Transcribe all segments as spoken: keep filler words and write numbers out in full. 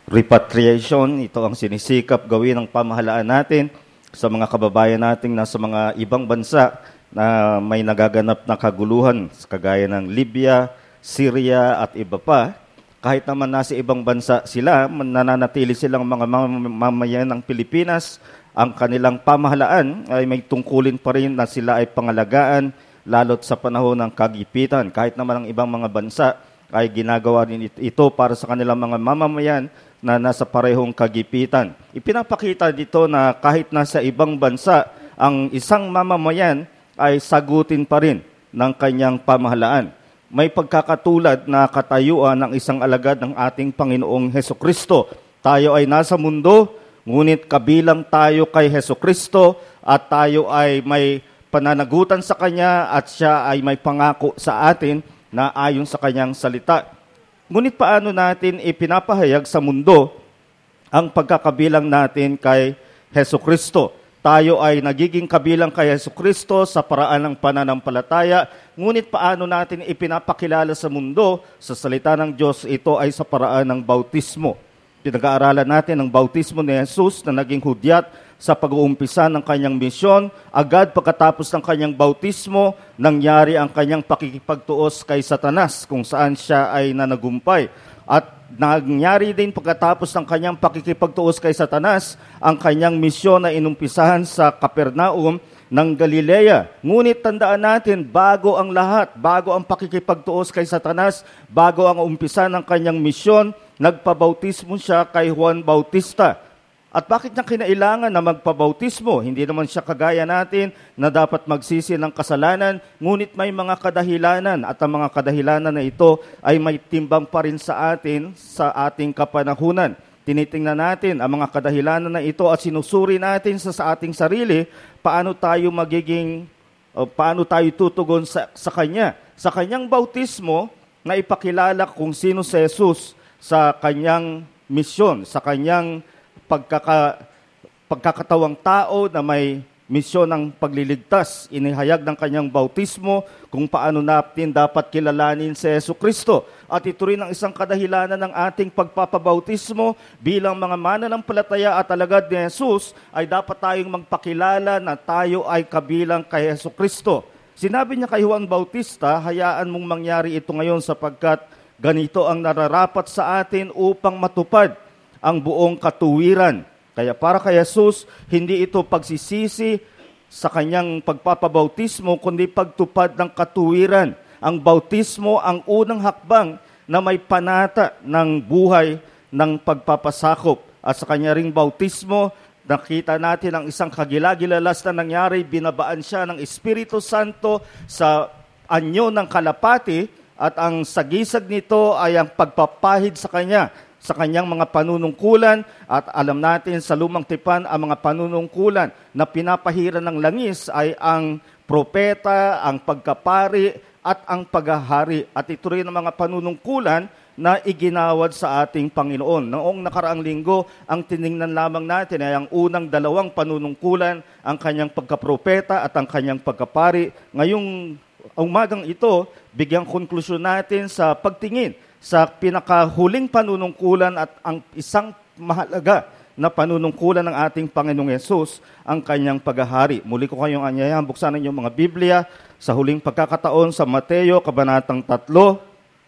repatriation. Ito ang sinisikap gawin ng pamahalaan natin sa mga kababayan nating nasa mga ibang bansa na may nagaganap na kaguluhan, kagaya ng Libya, Syria at iba pa. Kahit naman nasa ibang bansa sila, nananatili silang mga mamamayan ng Pilipinas, ang kanilang pamahalaan ay may tungkulin pa rin na sila ay pangalagaan, lalo't sa panahon ng kagipitan. Kahit naman ang ibang mga bansa ay ginagawa rin ito para sa kanilang mga mamamayan na nasa parehong kagipitan. Ipinapakita dito na kahit nasa ibang bansa, ang isang mamamayan ay sagutin pa rin ng kanyang pamahalaan. May pagkakatulad na katayuan ng isang alagad ng ating Panginoong Hesukristo. Tayo ay nasa mundo, ngunit kabilang tayo kay Hesukristo at tayo ay may pananagutan sa Kanya at siya ay may pangako sa atin na ayon sa Kanyang salita. Ngunit paano natin ipinapahayag sa mundo ang pagkakabilang natin kay Hesukristo? Tayo ay nagiging kabilang kay Hesukristo sa paraan ng pananampalataya, ngunit paano natin ipinapakilala sa mundo, sa salita ng Diyos, ito ay sa paraan ng bautismo. Pinag-aaralan natin ang bautismo ni Jesus na naging hudyat sa pag-uumpisa ng kanyang misyon. Agad pagkatapos ng kanyang bautismo, nangyari ang kanyang pakikipagtuos kay Satanas, kung saan siya ay nanagumpay. At nangyari din pagkatapos ng kanyang pakikipagtuos kay Satanas, ang kanyang misyon na inumpisahan sa Capernaum ng Galilea. Ngunit tandaan natin, bago ang lahat, bago ang pakikipagtuos kay Satanas, bago ang umpisa ng kanyang misyon, nagpabautismo siya kay Juan Bautista. At bakit niya kinailangan na magpabautismo? Hindi naman siya kagaya natin na dapat magsisi ng kasalanan, ngunit may mga kadahilanan at ang mga kadahilanan na ito ay may timbang pa rin sa atin sa ating kapanahunan. Tinitingnan natin ang mga kadahilanan na ito at sinusuri natin sa, sa ating sarili, paano tayo magiging, o paano tayo tutugon sa, sa Kanya. Sa Kanyang bautismo, na ipakilala kung sino si Jesus sa Kanyang misyon, sa Kanyang pagkaka, pagkakatawang tao na may misyon ng pagliligtas. Inihayag ng kanyang bautismo kung paano natin dapat kilalanin si Hesukristo. At ito rin ang isang kadahilanan ng ating pagpapabautismo bilang mga mananampalataya at alagad ni Jesus, ay dapat tayong magpakilala na tayo ay kabilang kay Hesukristo. Sinabi niya kay Juan Bautista, hayaan mong mangyari ito ngayon sapagkat ganito ang nararapat sa atin upang matupad ang buong katuwiran. Kaya para kay Jesus, hindi ito pagsisisi sa kanyang pagpapabautismo, kundi pagtupad ng katuwiran. Ang bautismo ang unang hakbang na may panata ng buhay ng pagpapasakop. At sa kanya ring bautismo, nakita natin ang isang kagilagilalas na nangyari, binabaan siya ng Espiritu Santo sa anyo ng kalapati, at ang sagisag nito ay ang pagpapahid sa kanya, sa kanyang mga panunungkulan. At alam natin sa Lumang Tipan, ang mga panunungkulan na pinapahiran ng langis ay ang propeta, ang pagkapari, at ang paghahari. At ito rin ang mga panunungkulan na iginawad sa ating Panginoon. Noong nakaraang linggo, ang tiningnan lamang natin ay ang unang dalawang panunungkulan, ang kanyang pagkapropeta at ang kanyang pagkapari. Ngayong umagang ito, bigyang konklusyon natin sa pagtingin sa pinakahuling panunungkulan at ang isang mahalaga na panunungkulan ng ating Panginoong Yesus, ang kanyang paghahari. Muli ko kayong anyayahan, buksan niyo mga Biblia sa huling pagkakataon sa Mateo, kabanatang tatlo.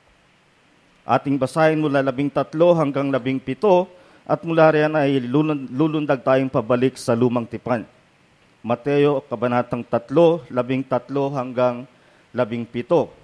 Ating basahin mula labing tatlo hanggang labing pito, at mula riyan ay lulundag tayong pabalik sa Lumang Tipan. Mateo, kabanatang tatlo, labing tatlo hanggang labing pito.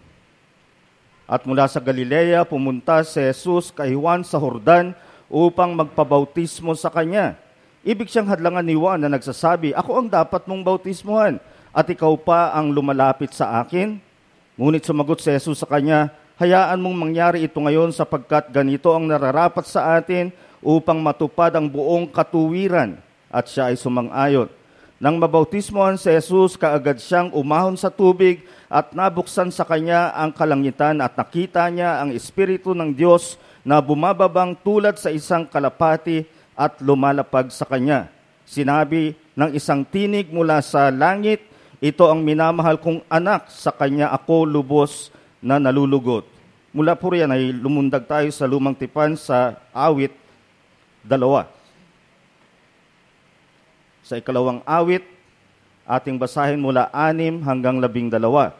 At mula sa Galilea, pumunta si Jesus kay Juan sa Jordan upang magpabautismo sa kanya. Ibig siyang hadlangan ni Juan na nagsasabi, ako ang dapat mong bautismuhan, at ikaw pa ang lumalapit sa akin? Ngunit sumagot si Jesus sa kanya, hayaan mong mangyari ito ngayon sapagkat ganito ang nararapat sa atin upang matupad ang buong katuwiran. At siya ay sumang-ayon. Nang mabautismohan si Jesus, kaagad siyang umahon sa tubig at nabuksan sa kanya ang kalangitan at nakita niya ang Espiritu ng Diyos na bumababang tulad sa isang kalapati at lumalapag sa kanya. Sinabi ng isang tinig mula sa langit, ito ang minamahal kong anak, sa kanya ako lubos na nalulugod. Mula po riyan ay lumundag tayo sa Lumang Tipan sa awit dalawa. Sa ikalawang awit, ating basahin mula anim hanggang labing dalawa.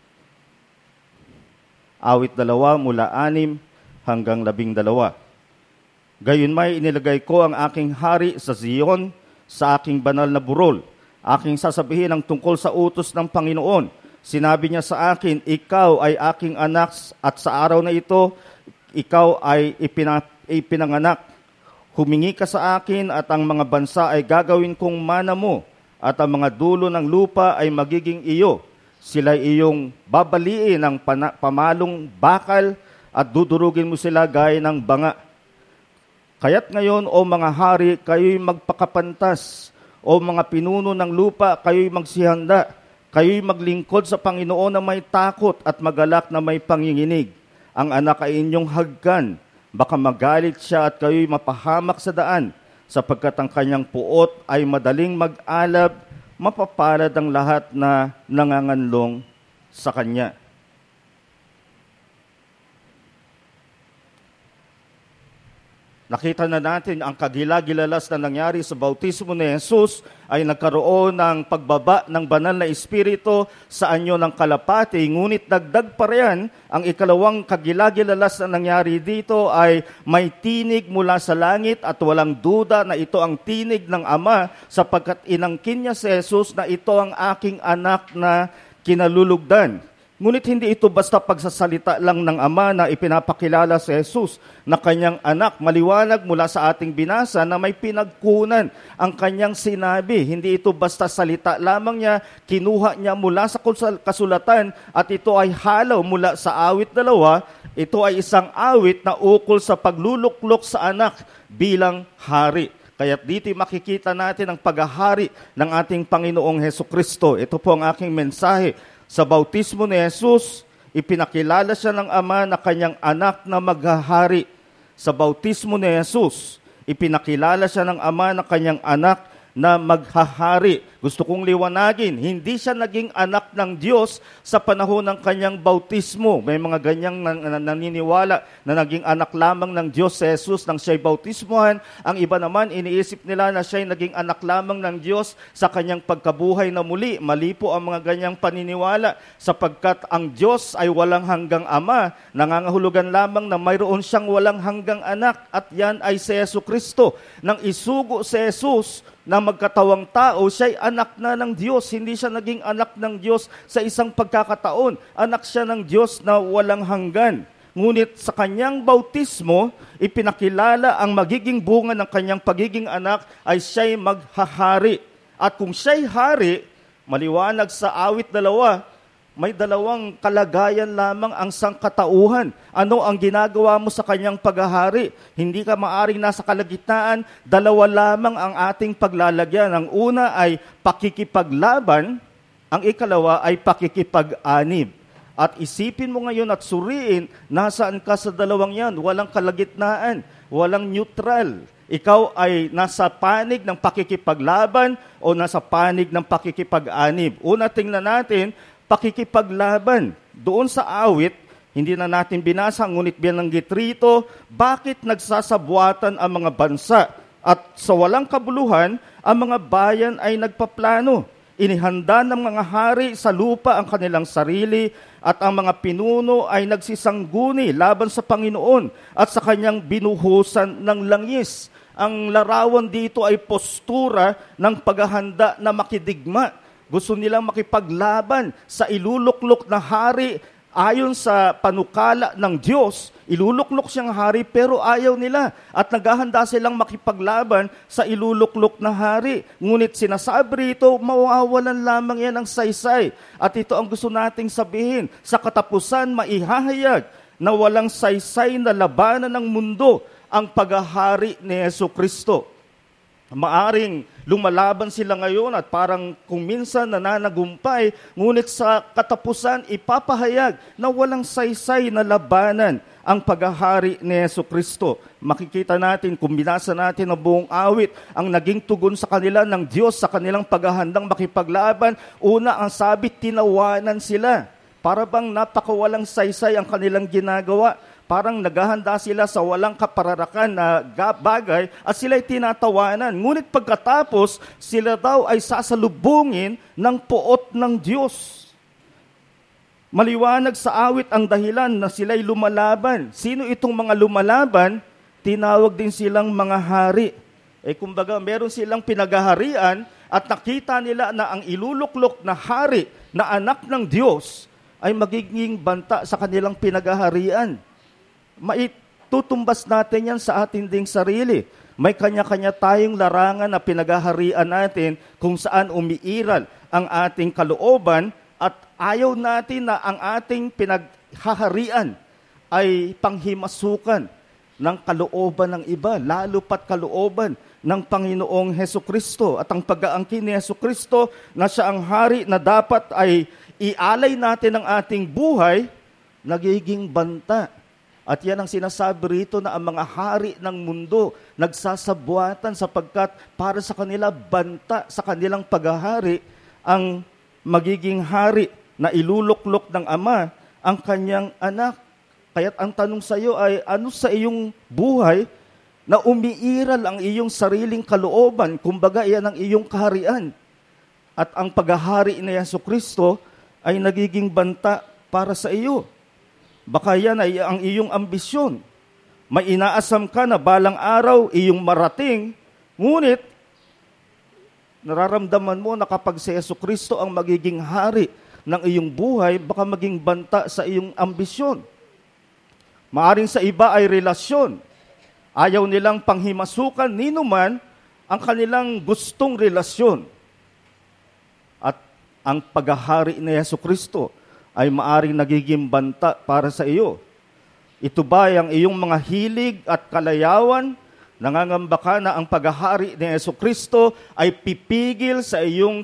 Awit dalawa mula anim hanggang labing dalawa. Gayunmay inilagay ko ang aking hari sa Zion, sa aking banal na burol. Aking sasabihin ang tungkol sa utos ng Panginoon. Sinabi niya sa akin, ikaw ay aking anak at sa araw na ito, ikaw ay ipina, ipinanganak. Humingi ka sa akin at ang mga bansa ay gagawin kong mana mo at ang mga dulo ng lupa ay magiging iyo. Sila iyong babaliin ng pana, pamalong bakal at dudurugin mo sila gaya ng banga. Kaya't ngayon, o mga hari, kayo'y magpakapantas. O mga pinuno ng lupa, kayo'y magsihanda. Kayo'y maglingkod sa Panginoon na may takot at magalak na may panginginig. Ang anak ay inyong haggan. Baka magalit siya at kayo'y mapahamak sa daan, sapagkat ang kanyang puot ay madaling mag-alab, mapapalad ang lahat na nanganganlong sa kanya. Nakita na natin ang kagila-gilalas na nangyari sa bautismo ni Jesus ay nagkaroon ng pagbaba ng banal na Espiritu sa anyo ng kalapati. Ngunit dagdag pa riyan, ang ikalawang kagila-gilalas na nangyari dito ay may tinig mula sa langit at walang duda na ito ang tinig ng Ama sapagkat inangkin niya si Jesus na ito ang aking anak na kinalulugdan. Ngunit hindi ito basta pagsasalita lang ng Ama na ipinapakilala si Jesus na kanyang anak. Maliwanag mula sa ating binasa na may pinagkunan ang kanyang sinabi. Hindi ito basta salita lamang niya, kinuha niya mula sa kasulatan at ito ay halaw mula sa awit dalawa. Ito ay isang awit na ukol sa pagluluklok sa anak bilang hari. Kaya dito makikita natin ang paghahari ng ating Panginoong Hesukristo. Ito po ang aking mensahe. Sa bautismo ni Jesus, ipinakilala siya ng Ama na kanyang anak na maghahari. Sa bautismo ni Jesus, ipinakilala siya ng Ama na kanyang anak na maghahari. Gusto kong liwanagin, hindi siya naging anak ng Diyos sa panahon ng kanyang bautismo. May mga ganyang naniniwala na naging anak lamang ng Diyos si Jesus nang siya'y bautismohan. Ang iba naman, iniisip nila na siya'y naging anak lamang ng Diyos sa kanyang pagkabuhay na muli. Mali po ang mga ganyang paniniwala sapagkat ang Diyos ay walang hanggang Ama. Nangangahulugan lamang na mayroon siyang walang hanggang anak at yan ay si Jesucristo. Nang isugo si Jesus na magkatawang tao, siya'y anak na ng Diyos. Hindi siya naging anak ng Diyos sa isang pagkakataon. Anak siya ng Diyos na walang hanggan. Ngunit sa kanyang bautismo, ipinakilala ang magiging bunga ng kanyang pagiging anak ay siya'y maghahari. At kung siya'y hari, maliwanag sa awit dalawa, may dalawang kalagayan lamang ang sangkatauhan. Ano ang ginagawa mo sa kanyang paghahari? Hindi ka maaring nasa kalagitnaan, dalawa lamang ang ating paglalagyan. Ang una ay pakikipaglaban, ang ikalawa ay pakikipag-anib. At isipin mo ngayon at suriin, nasaan ka sa dalawang yan? Walang kalagitnaan, walang neutral. Ikaw ay nasa panig ng pakikipaglaban o nasa panig ng pakikipag-anib. Una, tingnan natin, pakikipaglaban. Doon sa awit, hindi na natin binasa, ngunit binanggit rito, bakit nagsasabuatan ang mga bansa at sa walang kabuluhan, ang mga bayan ay nagpaplano. Inihanda ng mga hari sa lupa ang kanilang sarili at ang mga pinuno ay nagsisangguni laban sa Panginoon at sa kanyang binuhusan ng langis. Ang larawan dito ay postura ng paghahanda na makidigma. Gusto nilang makipaglaban sa iluluklok na hari ayon sa panukala ng Diyos. Iluluklok siyang hari pero ayaw nila at naghahanda silang makipaglaban sa iluluklok na hari. Ngunit sinasabi rito, mawawalan lamang yan ng saysay. At ito ang gusto nating sabihin, sa katapusan maihahayag na walang saysay na labanan ng mundo ang paghahari ni Jesucristo. Maaring lumalaban sila ngayon at parang kung minsan nananagumpay, ngunit sa katapusan ipapahayag na walang saysay na labanan ang paghahari ni Jesucristo. Makikita natin, kung binasa natin ang buong awit, ang naging tugon sa kanila ng Diyos sa kanilang paghahandang makipaglaban. Una, ang sabi, tinawanan sila. Para bang napakawalang saysay ang kanilang ginagawa. Parang naghahanda sila sa walang kapararakan na bagay at sila'y tinatawanan. Ngunit pagkatapos, sila daw ay sasalubungin ng puot ng Diyos. Maliwanag sa awit ang dahilan na sila'y lumalaban. Sino itong mga lumalaban? Tinawag din silang mga hari. Eh kumbaga, meron silang pinagaharian at nakita nila na ang iluluklok na hari na anak ng Diyos ay magiging banta sa kanilang pinagaharian. Maitutumbas natin yan sa ating ding sarili. May kanya-kanya tayong larangan na pinagaharian natin kung saan umiiral ang ating kalooban at ayaw natin na ang ating pinaghaharian ay panghimasukan ng kalooban ng iba, lalo pat kalooban ng Panginoong Hesukristo. At ang pag-aangkin ni Hesukristo na siya ang hari na dapat ay ialay natin ang ating buhay, nagiging banta. At yan ang sinasabi rito na ang mga hari ng mundo nagsasabuatan sapagkat para sa kanila banta sa kanilang paghahari ang magiging hari na iluluklok ng Ama ang kanyang anak. Kaya't ang tanong sa iyo ay, ano sa iyong buhay na umiiral ang iyong sariling kalooban? Kumbaga, iyan ang iyong kaharian. At ang paghahari ni Jesucristo ay nagiging banta para sa iyo. Baka yan ay ang iyong ambisyon. May inaasam ka na balang araw iyong marating, ngunit nararamdaman mo na kapag si Jesucristo ang magiging hari ng iyong buhay, baka maging banta sa iyong ambisyon. Maaring sa iba ay relasyon. Ayaw nilang panghimasukan ninuman ang kanilang gustong relasyon. At ang paghahari ni Jesucristo ay maaring nagiging banta para sa iyo. Ito ba ang iyong mga hilig at kalayawan? Nangangamba ka na ang paghahari ni Jesucristo ay pipigil sa iyong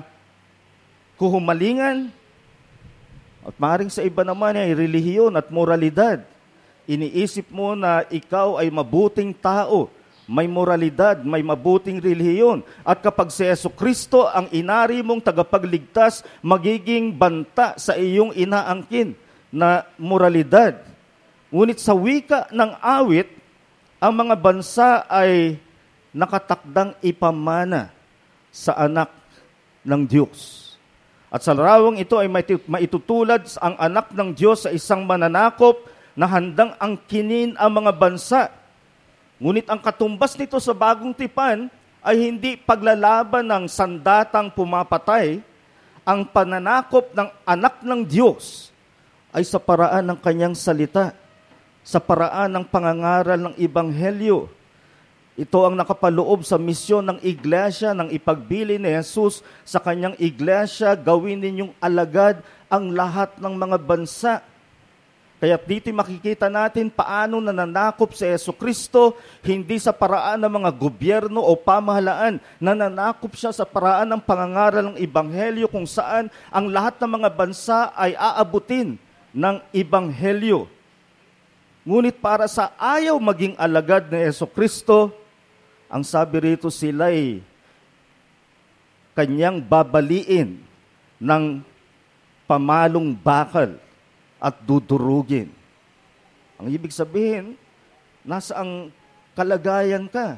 kinakuhumalingan? At maaring sa iba naman ay relihiyon at moralidad. Iniisip mo na ikaw ay mabuting tao, may moralidad, may mabuting relihiyon. At kapag si Jesucristo ang inari mong tagapagligtas, magiging banta sa iyong inaangkin na moralidad. Ngunit sa wika ng awit, ang mga bansa ay nakatakdang ipamana sa anak ng Diyos. At sa larawang ito ay maitutulad ang anak ng Diyos sa isang mananakop na handang angkinin ang mga bansa. Ngunit ang katumbas nito sa bagong tipan ay hindi paglalaban ng sandatang pumapatay. Ang pananakop ng anak ng Diyos ay sa paraan ng kanyang salita, sa paraan ng pangangaral ng Ebanghelyo. Ito ang nakapaloob sa misyon ng iglesia ng ipagbili ni Jesus sa kanyang iglesia, gawin ninyong alagad ang lahat ng mga bansa. Kaya dito makikita natin paano nananakop si Jesucristo, hindi sa paraan ng mga gobyerno o pamahalaan. Nananakop siya sa paraan ng pangangaral ng Ebanghelyo kung saan ang lahat ng mga bansa ay aabutin ng Ebanghelyo. Ngunit para sa ayaw maging alagad ni Jesucristo, ang sabi rito sila'y kanyang babaliin ng pamalong bakal at dudurugin. Ang ibig sabihin, nasa ang kalagayan ka.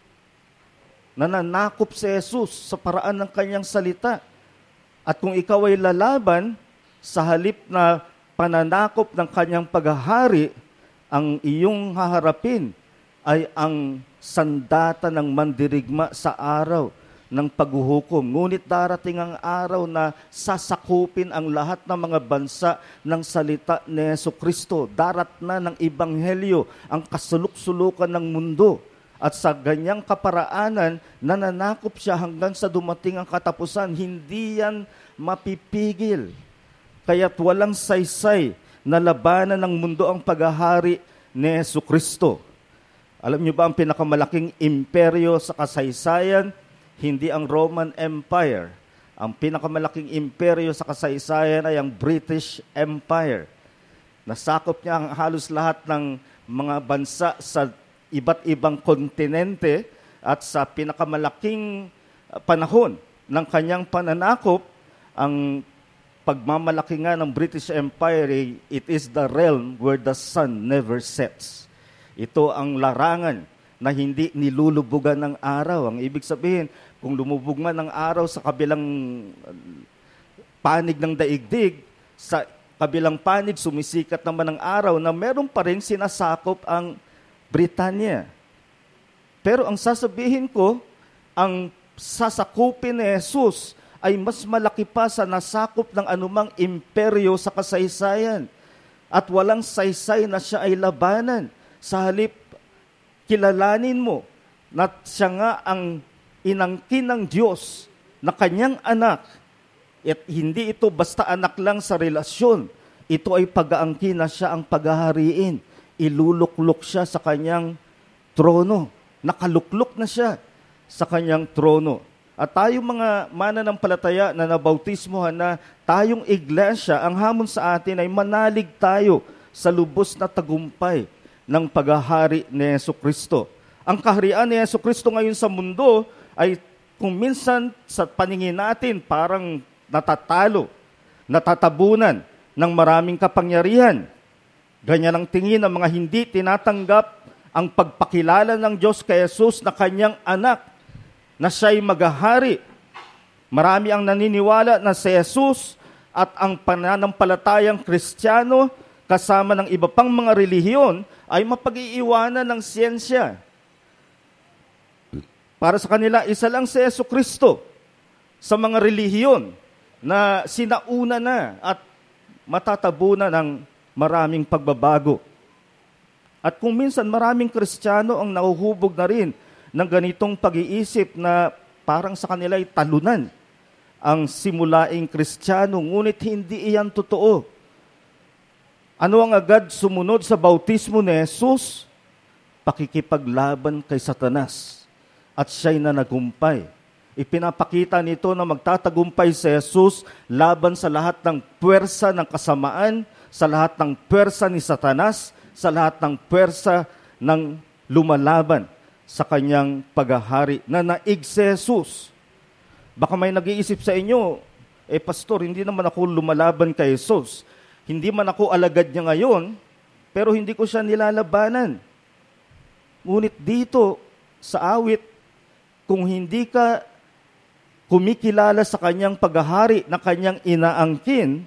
Nananakop si Jesus sa paraan ng kanyang salita. At kung ikaw ay lalaban, sa halip na pananakop ng kanyang paghahari, ang iyong haharapin ay ang sandata ng mandirigma sa araw ng paghuhukom. Ngunit darating ang araw na sasakupin ang lahat ng mga bansa ng salita ni Jesucristo. Darat na ng Ebanghelyo ang kasuluk-sulukan ng mundo. At sa ganyang kaparaanan, nananakop siya hanggang sa dumating ang katapusan. Hindi yan mapipigil. Kaya't walang saysay na labanan ng mundo ang paghahari ni Jesucristo. Alam niyo ba ang pinakamalaking imperyo sa kasaysayan? Hindi ang Roman Empire. Ang pinakamalaking imperyo sa kasaysayan ay ang British Empire. Nasakop niya ang halos lahat ng mga bansa sa iba't ibang kontinente at sa pinakamalaking panahon ng kanyang pananakop, ang pagmamalaki nga ng British Empire, it is the realm where the sun never sets. Ito ang larangan na hindi nilulubugan ng araw. Ang ibig sabihin, kung lumubog man ang araw sa kabilang panig ng daigdig, sa kabilang panig sumisikat naman ang araw na meron pa rin sinasakop ang Britanya. Pero ang sasabihin ko, ang sasakupin ni Jesus ay mas malaki pa sa nasakop ng anumang imperyo sa kasaysayan. At walang saysay na siya ay labanan. Sa halip, kilalanin mo na siya nga ang inangkin ng Diyos na kanyang anak. At hindi ito basta anak lang sa relasyon. Ito ay pag-aangkin na siya ang paghahariin. Iluluklok siya sa kanyang trono. Nakaluklok na siya sa kanyang trono. At tayong mga mananampalataya na nabautismohan na tayong iglesia, ang hamon sa atin ay manalig tayo sa lubos na tagumpay ng paghahari ni Jesucristo. Ang kaharian ni Jesucristo ngayon sa mundo ay kung minsan sa paningin natin parang natatalo, natatabunan ng maraming kapangyarihan. Ganyan ang tingin ng mga hindi tinatanggap ang pagpakilala ng Diyos kay Jesus na kanyang anak, na siya'y maghahari. Marami ang naniniwala na si Jesus at ang pananampalatayang Kristiyano kasama ng iba pang mga relihiyon ay mapag-iiwanan ng siyensya. Para sa kanila, isa lang si Jesucristo sa mga relihiyon na sinauna na at matatabunan ng maraming pagbabago. At kung minsan maraming Kristiyano ang nahuhubog na rin ng ganitong pag-iisip na parang sa kanila ay talunan ang simulaing Kristiyano, ngunit hindi iyan totoo. Ano ang agad sumunod sa bautismo ni Jesus? Pakikipaglaban kay Satanas. At siya'y nanagumpay. Ipinapakita nito na magtatagumpay si Jesus laban sa lahat ng puwersa ng kasamaan, sa lahat ng puwersa ni Satanas, sa lahat ng puwersa ng lumalaban sa kanyang paghahari na naig si Jesus. Baka may nag-iisip sa inyo, eh pastor, hindi naman ako lumalaban kay Jesus. Hindi man ako alagad niya ngayon, pero hindi ko siya nilalabanan. Ngunit dito sa awit, kung hindi ka kumikilala sa kanyang paghahari na kanyang inaangkin,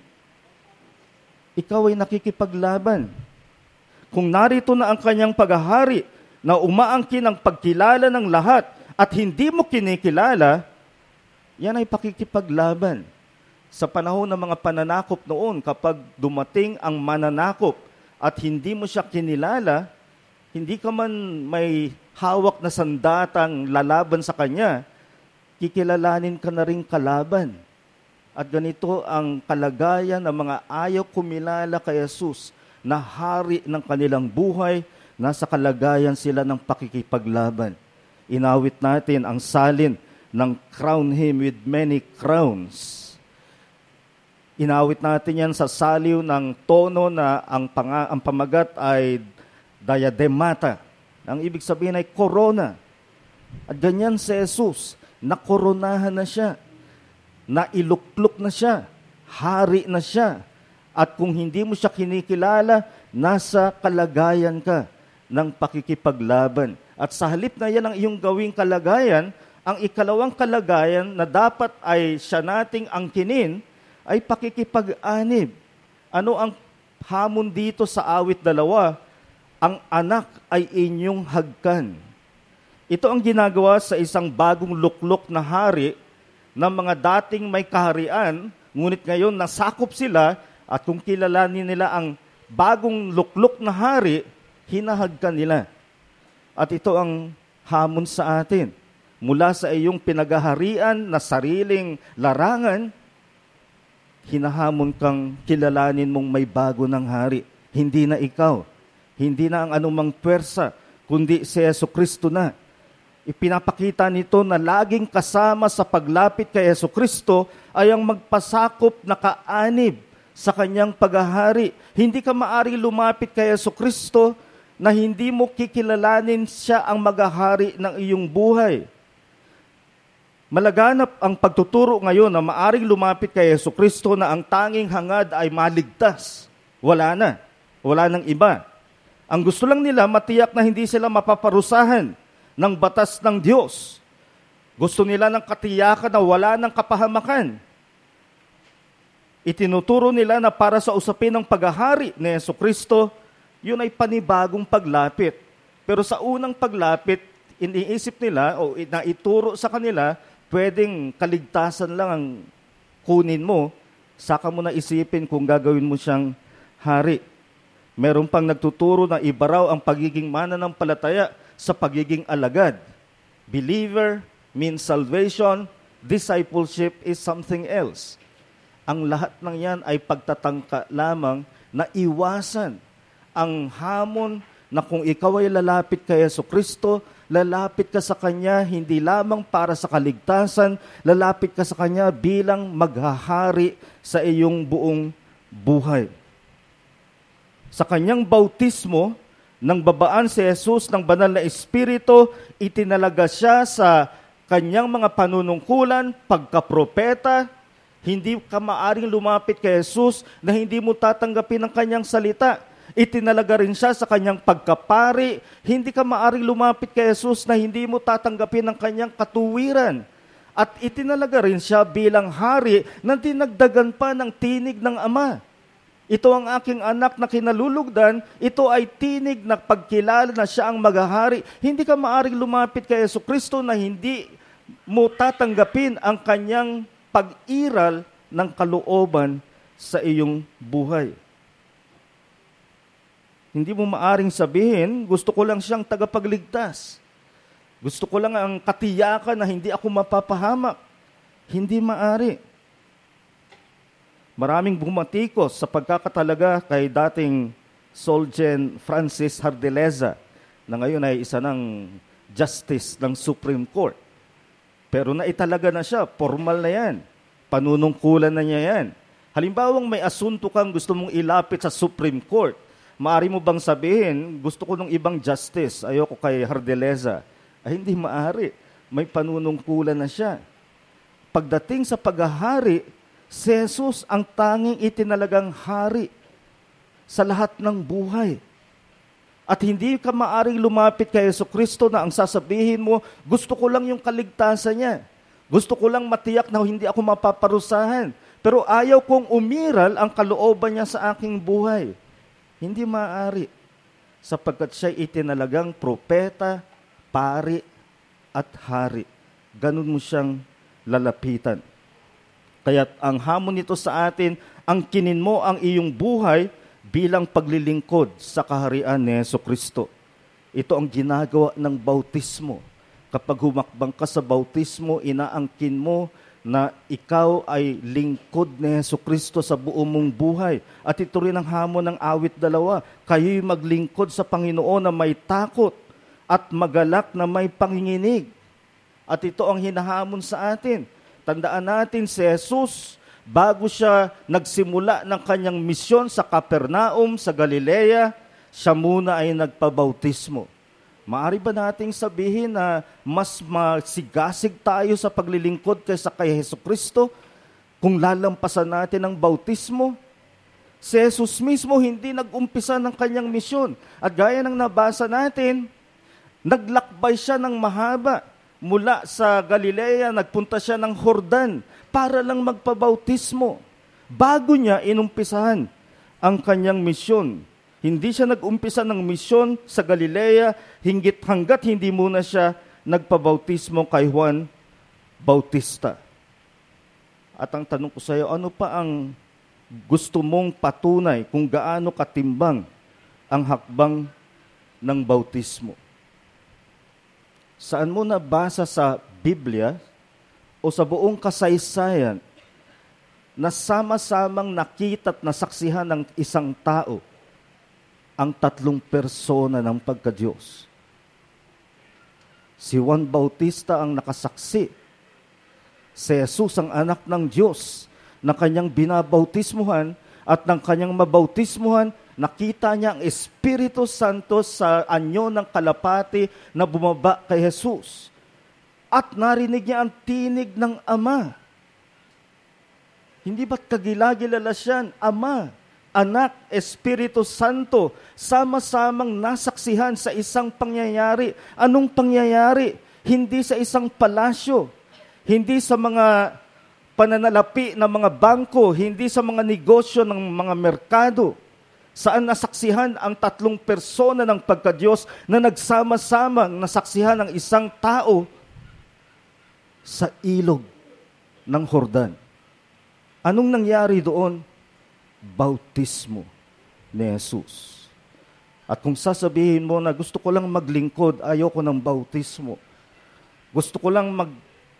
ikaw ay nakikipaglaban. Kung narito na ang kanyang paghahari, na umaangkin ang pagkilala ng lahat at hindi mo kinikilala, yan ay pakikipaglaban. Sa panahon ng mga pananakop noon, kapag dumating ang mananakop at hindi mo siya kinilala, hindi ka man may hawak na sandatang lalaban sa kanya, kikilalanin ka na rin kalaban. At ganito ang kalagayan ng mga ayaw kumilala kay Jesus na hari ng kanilang buhay. Nasa kalagayan sila ng pakikipaglaban. Inawit natin ang salin ng crown him with many crowns. Inawit natin yan sa saliw ng tono na ang, pang- ang pamagat ay diademata. Ang ibig sabihin ay corona. At ganyan si Jesus, nakoronahan na siya, nailuklok na siya, hari na siya. At kung hindi mo siya kinikilala, nasa kalagayan ka ng pakikipaglaban. At sa halip na yan ang iyong gawing kalagayan, ang ikalawang kalagayan na dapat ay siya nating angkinin ay pakikipag-anib. Ano ang hamon dito sa awit dalawa? Ang anak ay inyong hagkan. Ito ang ginagawa sa isang bagong luklok na hari ng mga dating may kaharian, ngunit ngayon nasakop sila at kung kilalanin nila ang bagong luklok na hari, hinahagkan nila. At ito ang hamon sa atin. Mula sa iyong pinagaharian na sariling larangan, hinahamon kang kilalanin mong may bago ng hari. Hindi na ikaw. Hindi na ang anumang pwersa, kundi si Jesucristo na. Ipinapakita nito na laging kasama sa paglapit kay Jesucristo ay ang magpasakop na kaanib sa kanyang paghahari. Hindi ka maaring lumapit kay Jesucristo na hindi mo kikilalanin siya ang maghahari ng iyong buhay. Malaganap ang pagtuturo ngayon na maaring lumapit kay Jesucristo na ang tanging hangad ay maligtas. Wala na. Wala nang iba. Ang gusto lang nila, matiyak na hindi sila mapaparusahan ng batas ng Diyos. Gusto nila ng katiyakan na wala ng kapahamakan. Itinuturo nila na para sa usapin ng paghahari ni Jesucristo, yun ay panibagong paglapit. Pero sa unang paglapit, iniisip nila o naituro sa kanila, pwedeng kaligtasan lang ang kunin mo, saka mo na isipin kung gagawin mo siyang hari. Meron pang nagtuturo na iba raw ang pagiging mananampalataya sa pagiging alagad. Believer means salvation, discipleship is something else. Ang lahat ng yan ay pagtatangka lamang na iwasan ang hamon na kung ikaw ay lalapit kay Jesucristo, lalapit ka sa Kanya hindi lamang para sa kaligtasan, lalapit ka sa Kanya bilang maghahari sa iyong buong buhay. Sa Kanyang bautismo, nang babaan si Jesus ng banal na Espiritu, itinalaga siya sa Kanyang mga panunungkulan, pagkapropeta. Hindi ka maaring lumapit kay Jesus na hindi mo tatanggapin ang Kanyang salita. Itinalaga rin siya sa Kanyang pagkapari. Hindi ka maaring lumapit kay Jesus na hindi mo tatanggapin ang Kanyang katuwiran. At itinalaga rin siya bilang hari na dinagdagan pa ng tinig ng Ama. Ito ang aking anak na kinalulugdan, ito ay tinig na pagkilala na siya ang maghahari. Hindi ka maaring lumapit kay Jesucristo na hindi mo tatanggapin ang Kanyang pag-iral ng kalooban sa iyong buhay. Hindi mo maaring sabihin, gusto ko lang siyang tagapagligtas. Gusto ko lang ang katiyakan na hindi ako mapapahamak. Hindi maari. Maraming bumatikos sa pagkakatalaga kay dating Solgen Francis Hardeleza na ngayon ay isa ng justice ng Supreme Court. Pero naitalaga na siya, formal na yan. Panunungkulan na niya yan. Halimbawang may asunto kang gusto mong ilapit sa Supreme Court, maari mo bang sabihin, gusto ko ng ibang justice, ayoko kay Hardeleza? Ay hindi maari. May panunungkulan na siya. Pagdating sa paghahari, si Jesus ang tanging itinalagang hari sa lahat ng buhay. At hindi ka maaring lumapit kay Jesucristo na ang sasabihin mo, gusto ko lang yung kaligtasan niya. Gusto ko lang matiyak na hindi ako mapaparusahan. Pero ayaw kong umiral ang kalooban niya sa aking buhay. Hindi maaari. Sapagkat siya itinalagang propeta, pari, at hari. Ganun mo siyang lalapitan. Kaya't ang hamon nito sa atin, ang kinin mo ang iyong buhay bilang paglilingkod sa kaharian ni Jesucristo. Ito ang ginagawa ng bautismo. Kapag humakbang ka sa bautismo, inaangkin mo na ikaw ay lingkod ni Jesucristo sa buong mong buhay. At ito rin ang hamon ng awit dalawa. Kayo'y maglingkod sa Panginoon na may takot at magalak na may panginginig. At ito ang hinahamon sa atin. Tandaan natin si Jesus, bago siya nagsimula ng kanyang misyon sa Capernaum, sa Galilea, siya muna ay nagpabautismo. Maari ba nating sabihin na mas masigasig tayo sa paglilingkod kaysa kay Jesucristo kung lalampasan natin ang bautismo? Si Jesus mismo hindi nag-umpisa ng kanyang misyon. At gaya ng nabasa natin, naglakbay siya ng mahaba. Mula sa Galilea, nagpunta siya ng Jordan para lang magpabautismo. Bago niya inumpisahan ang kanyang misyon. Hindi siya nag-umpisa ng misyon sa Galilea hinggit hanggat hindi muna siya nagpabautismo kay Juan Bautista. At ang tanong ko sa iyo, ano pa ang gusto mong patunay kung gaano katimbang ang hakbang ng bautismo? Saan mo nabasa sa Biblia o sa buong kasaysayan na sama-samang nakita at nasaksihan ng isang tao ang tatlong persona ng pagka-Diyos? Si Juan Bautista ang nakasaksi. Si Jesus ang anak ng Diyos na kanyang binabautismuhan at ng kanyang mabautismuhan, nakita niya ang Espiritu Santo sa anyo ng kalapati na bumaba kay Jesus. at narinig niya ang tinig ng Ama. Hindi ba't kagilagilala siyan? Ama, Anak, Espiritu Santo, sama-samang nasaksihan sa isang pangyayari. Anong pangyayari? Hindi sa isang palasyo, hindi sa mga pananalapi ng mga bangko, hindi sa mga negosyo ng mga merkado, saan nasaksihan ang tatlong persona ng pagkadiyos na nagsama-samang nasaksihan ng isang tao sa ilog ng Jordan. Anong nangyari doon? Bautismo ni Jesus. At kung sasabihin mo na gusto ko lang maglingkod, ayoko ng bautismo. Gusto ko lang mag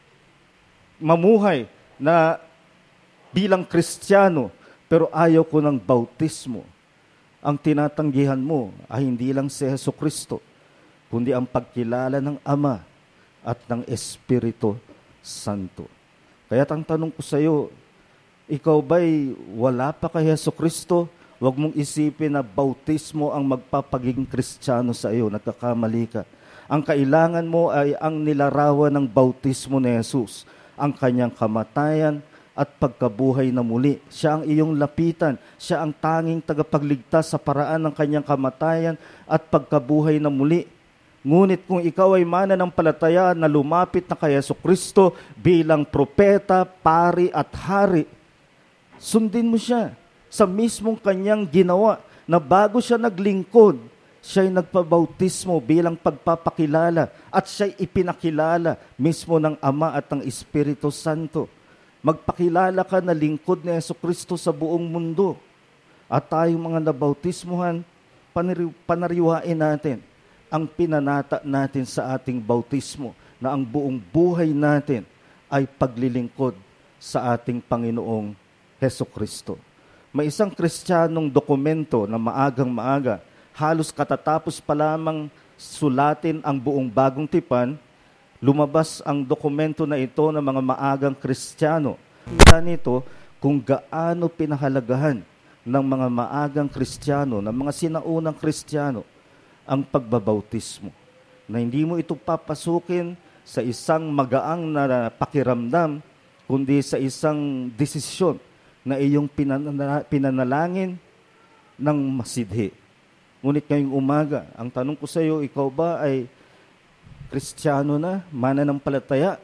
mamuhay na bilang Kristiyano, pero ayaw ko ng bautismo. Ang tinatanggihan mo ay hindi lang si Jesucristo, kundi ang pagkilala ng Ama at ng Espiritu Santo. Kaya ang tanong ko sa iyo, ikaw ba'y wala pa kay Jesucristo? Huwag mong isipin na bautismo ang magpapaging Kristiyano sa iyo. Nagkakamali ka. Ang kailangan mo ay ang nilarawan ng bautismo ni Jesus, ang kanyang kamatayan at pagkabuhay na muli. Siya ang iyong lapitan. Siya ang tanging tagapagligtas sa paraan ng kanyang kamatayan at pagkabuhay na muli. Ngunit kung ikaw ay mananampalataya na lumapit na kay Jesucristo bilang propeta, pari at hari, sundin mo siya sa mismong kanyang ginawa na bago siya naglingkod, siya'y nagpabautismo bilang pagpapakilala at siya'y ipinakilala mismo ng Ama at ng Espiritu Santo. Magpakilala ka na lingkod ni Jesucristo sa buong mundo. At tayong mga nabautismuhan, panari- panariwain natin ang pinanata natin sa ating bautismo na ang buong buhay natin ay paglilingkod sa ating Panginoong Jesucristo. May isang Kristiyanong dokumento na maagang maaga, halos katatapos pa lamang sulatin ang buong Bagong Tipan, lumabas ang dokumento na ito ng mga maagang Kristiyano. Kita nito kung gaano pinahalagahan ng mga maagang Kristiyano, ng mga sinaunang Kristiyano, ang pagbabautismo. Na hindi mo ito papasukin sa isang magaang na pakiramdam, kundi sa isang desisyon na iyong pinanala- pinanalangin ng masidhi. Ngunit ngayong umaga, ang tanong ko sa iyo, ikaw ba ay Kristiyano na, mananampalataya?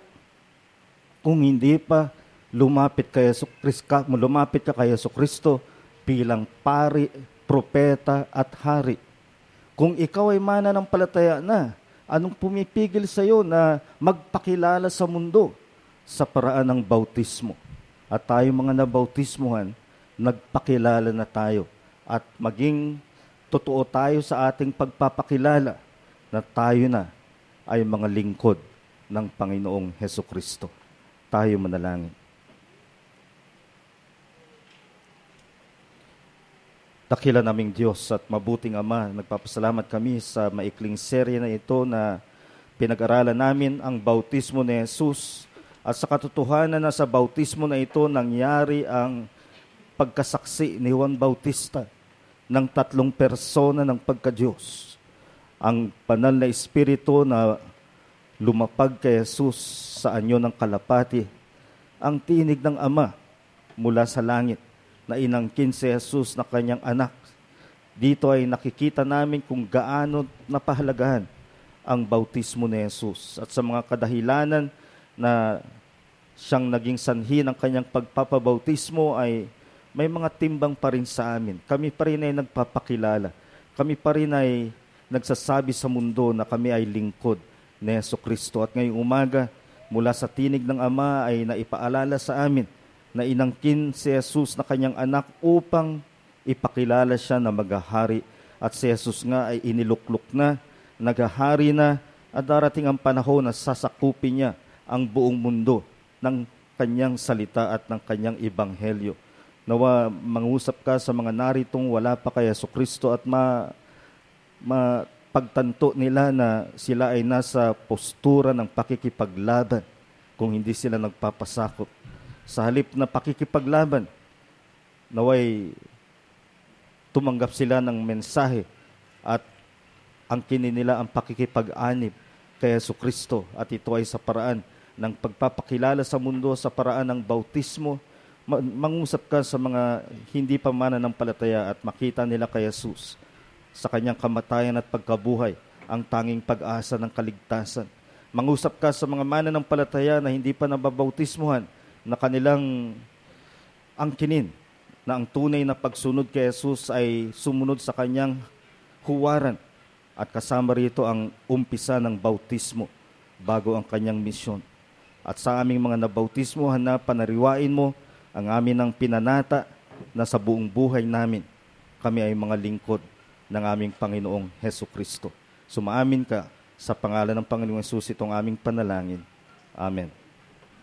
Kung hindi pa, lumapit kay Jesucristo, lumapit ka kay Jesucristo bilang pari, propeta at hari. Kung ikaw ay mananampalataya na, anong pumipigil sa iyo na magpakilala sa mundo sa paraan ng bautismo? At tayo mga nabautismuhan, nagpakilala na tayo at maging totoo tayo sa ating pagpapakilala na tayo na ay mga lingkod ng Panginoong Hesukristo. Tayo manalangin. Dakila naming Diyos at mabuting Ama, nagpapasalamat kami sa maikling serye na ito na pinag-aralan namin ang bautismo ni Jesus at sa katotohanan na sa bautismo na ito nangyari ang pagkasaksi ni Juan Bautista ng tatlong persona ng pagka-Diyos. Ang banal na Espiritu na lumapag kay Jesus sa anyo ng kalapati, ang tinig ng Ama mula sa langit na inangkin si Jesus na kanyang anak. Dito ay nakikita namin kung gaano napahalagahan ang bautismo ni Jesus. At sa mga kadahilanan na siyang naging sanhi ng kanyang pagpapabautismo ay may mga timbang pa rin sa amin. Kami pa rin ay nagpapakilala. Kami pa rin ay nagsasabi sa mundo na kami ay lingkod ni Jesucristo. At ngayong umaga, mula sa tinig ng Ama ay naipaalala sa amin na inangkin si Jesus na kanyang anak upang ipakilala siya na maghahari. At si Jesus nga ay iniluklok na, naghahari na, at darating ang panahon na sasakupin niya ang buong mundo ng kanyang salita at ng kanyang ebanghelyo. Nawa mangusap ka sa mga naritong wala pa kay Jesucristo at ma, mapagtanto nila na sila ay nasa postura ng pakikipaglaban kung hindi sila nagpapasakop. Sa halip na pakikipaglaban, naway tumanggap sila ng mensahe at angkinin nila ang pakikipag-anib kay Jesucristo, at ito ay sa paraan ng pagpapakilala sa mundo sa paraan ng bautismo. Ma- Mangusap ka sa mga hindi pa mananampalataya at makita nila kay Jesus sa kanyang kamatayan at pagkabuhay, ang tanging pag-asa ng kaligtasan. Mangusap ka sa mga mananampalataya na hindi pa nababautismuhan, na kanilang angkinin na ang tunay na pagsunod kay Jesus ay sumunod sa kanyang huwaran, at kasama rito ang umpisa ng bautismo bago ang kanyang misyon. At sa aming mga nabautismuhan na panariwain mo ang amin ng pinanata na sa buong buhay namin, kami ay mga lingkod ng aming Panginoong Hesukristo. Sumaamin ka sa pangalan ng Panginoong Jesus itong aming panalangin. Amen.